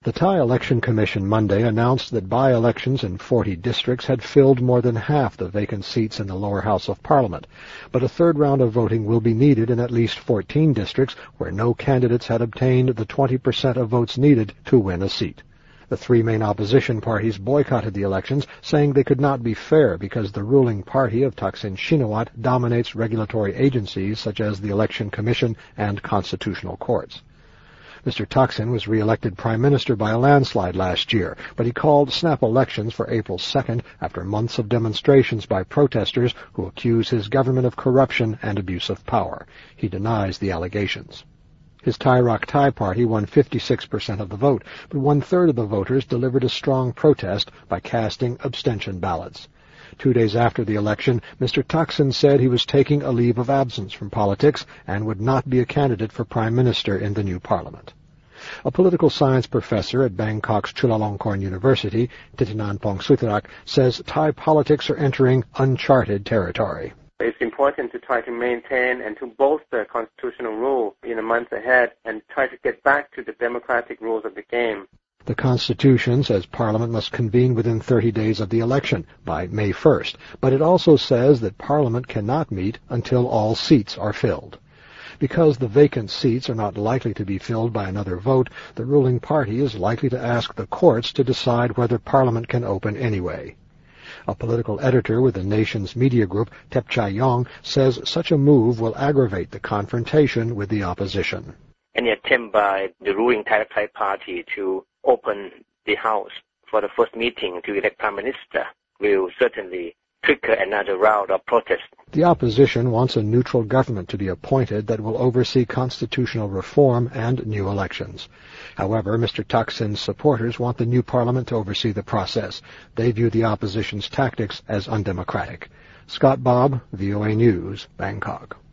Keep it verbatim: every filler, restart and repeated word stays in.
The Thai Election Commission Monday announced that by-elections in forty districts had filled more than half the vacant seats in the lower house of Parliament, but a third round of voting will be needed in at least fourteen districts where no candidates had obtained the twenty percent of votes needed to win a seat. The three main opposition parties boycotted the elections, saying they could not be fair because the ruling party of Thaksin Shinawatra dominates regulatory agencies such as the Election Commission and constitutional courts. Mister Thaksin was re-elected Prime Minister by a landslide last year, but he called snap elections for April second after months of demonstrations by protesters who accuse his government of corruption and abuse of power. He denies the allegations. His Thai Rak Thai party won fifty-six percent of the vote, but one-third of the voters delivered a strong protest by casting abstention ballots. Two days after the election, Mister Thaksin said he was taking a leave of absence from politics and would not be a candidate for Prime Minister in the new parliament. A political science professor at Bangkok's Chulalongkorn University, Thitinan Pongsudhirak, says Thai politics are entering uncharted territory. It's important to try to maintain and to bolster constitutional rule in the months ahead and try to get back to the democratic rules of the game. The Constitution says Parliament must convene within thirty days of the election, by May first, but it also says that Parliament cannot meet until all seats are filled. Because the vacant seats are not likely to be filled by another vote, the ruling party is likely to ask the courts to decide whether Parliament can open anyway. A political editor with the nation's media group, Tep Chai Yong, says such a move will aggravate the confrontation with the opposition. Any attempt by the ruling Thai Thai party to open the House for the first meeting to elect Prime Minister will certainly trigger another round of protest. The opposition wants a neutral government to be appointed that will oversee constitutional reform and new elections. However, Mister Thaksin's supporters want the new parliament to oversee the process. They view the opposition's tactics as undemocratic. Scott Bob, V O A News, Bangkok.